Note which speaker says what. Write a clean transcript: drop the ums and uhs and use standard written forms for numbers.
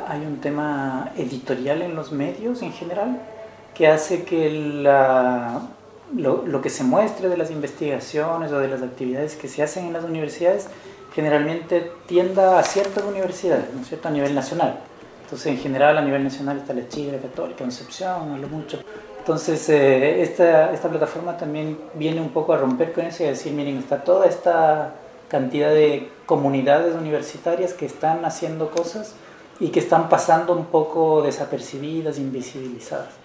Speaker 1: hay un tema editorial en los medios en general que hace que lo que se muestre de las investigaciones o de las actividades que se hacen en las universidades generalmente tienda a ciertas universidades, ¿no es cierto?, a nivel nacional. Entonces, en general, a nivel nacional está la Chile, la Católica, Concepción, a lo mucho. Entonces, esta plataforma también viene un poco a romper con eso y a decir, miren, está toda esta cantidad de comunidades universitarias que están haciendo cosas y que están pasando un poco desapercibidas, invisibilizadas.